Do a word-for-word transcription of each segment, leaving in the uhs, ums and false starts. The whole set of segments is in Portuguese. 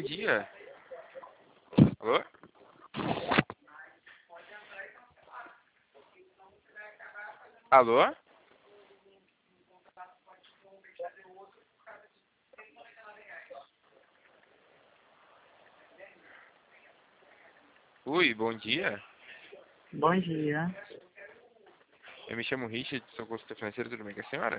dia. Alô? Alô? Oi, bom dia. Bom dia. Eu me chamo Richard, sou consultor financeiro, tudo bem com a senhora?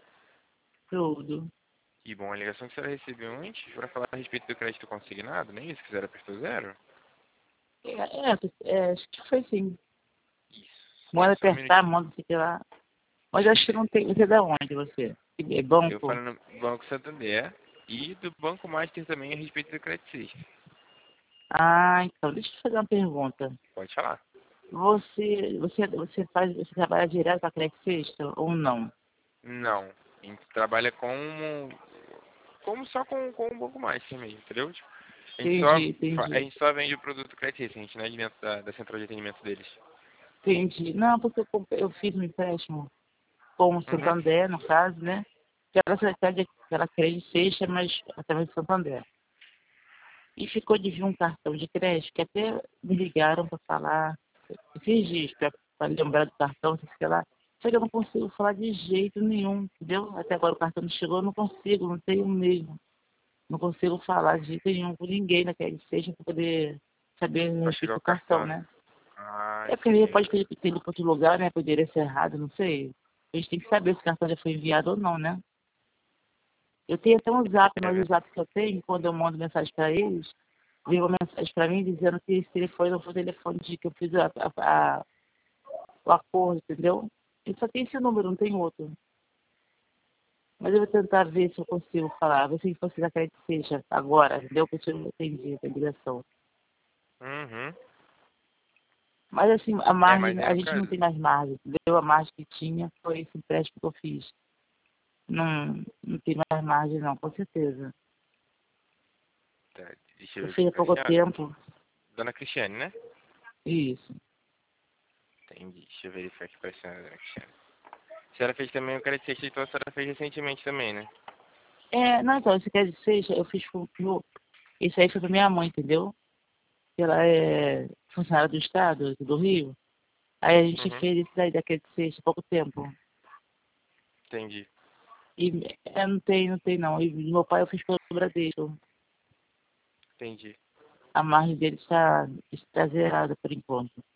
Tudo. E bom, a ligação que a senhora recebeu antes para falar a respeito do crédito consignado, nem isso, que zero apertou zero? É, é, é, acho que foi sim. Isso. Manda Só um apertar, minutinho. manda sei lá. Mas acho que não tem. Você é da onde você? É Eu banco? falo no Banco Santander e do Banco Master também a respeito do crédito Sexta. Ah, então, deixa eu te fazer uma pergunta. Pode falar. Você, você, você faz, você trabalha direto com a Credit Sexta ou não? Não. A gente trabalha como, como só com, com um Banco Master mesmo, entendeu? Tipo, a gente só, Entendi, fa- a entendi. gente só vende o produto crédito Sexta, a gente não é de dentro da, da central de atendimento deles. Entendi. Não, porque eu, comprei- eu fiz um empréstimo com o Uhum. Santander, no caso, né? Que era secretária aquela Credit Sexta, mas através do Santander. E ficou de vir um cartão de crédito que até me ligaram para falar esses dias, para lembrar do cartão, sei lá. Só que eu não consigo falar de jeito nenhum, entendeu? Até agora o cartão não chegou, eu não consigo, não tenho mesmo. Não consigo falar de jeito nenhum com ninguém naquele seja para poder saber a Pra respeito chegar o do cartão, cartão, né? né? Ah, É porque ele entendi. pode ter ter ido para outro lugar, né? Poderia ser errado, não sei. A gente tem que saber se o cartão já foi enviado ou não, né? Eu tenho até um zap, É mas o verdade. zap que eu tenho, quando eu mando mensagem para eles, veio uma mensagem para mim dizendo que esse telefone não foi o telefone de que eu fiz a, a, a, o acordo, entendeu? E só tem esse número, não tem outro. Mas eu vou tentar ver se eu consigo falar, ver se você acredita que seja agora, entendeu? Porque eu não entendi a ligação. Uhum. Mas assim, a É, mas margem, aí a no gente não caso. tem mais margem, entendeu? A margem que tinha foi esse empréstimo que eu fiz. Não, não tem mais margem não, com certeza. Tá, deixa eu Eu ver aqui fiz há com a pouco senhora. tempo, Dona Cristiane, né? isso. Entendi. Deixa eu verificar aqui pra senhora, Dona Cristiane. A senhora fez também o crédito Sexta, então a senhora fez recentemente também, né? É, não, então, esse quer dizer, eu fiz pro, pro, esse aí foi pra minha mãe, entendeu? Ela é funcionária do Estado, do Rio. Aí a gente Uhum. fez isso daí daquele sexta, há pouco tempo. Entendi. E é, não tem, não tem não. E meu pai eu fiz pelo Bradesco. Entendi. A margem dele está, está zerada por enquanto.